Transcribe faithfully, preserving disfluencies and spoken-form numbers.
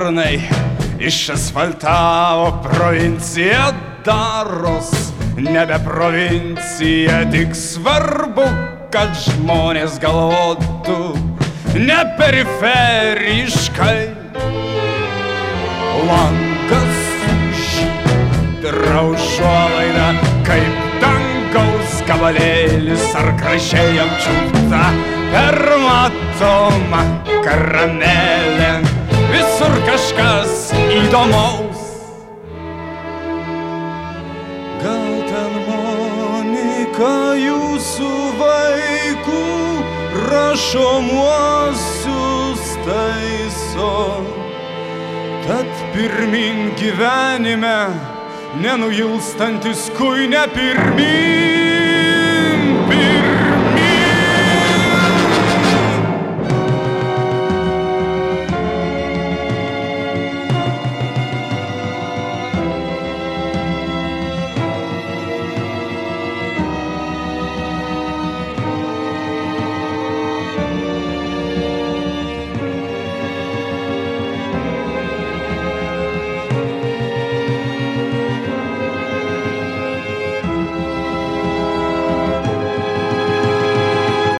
pernai išasfaltavo provinciją daros, nebe provincija, tik svarbu, kad žmonės galvotų ne periferiškai. Langas draužuolaida, kaip dangaus gabalėlis ar gražiai apčiulpta per matomą karamelę. Visur kažkas įdomaus. Gal ten Monika jūsų vaikų rašomuosius taiso? Tad pirmin gyvenime nenuilstantis kuinė pirmin.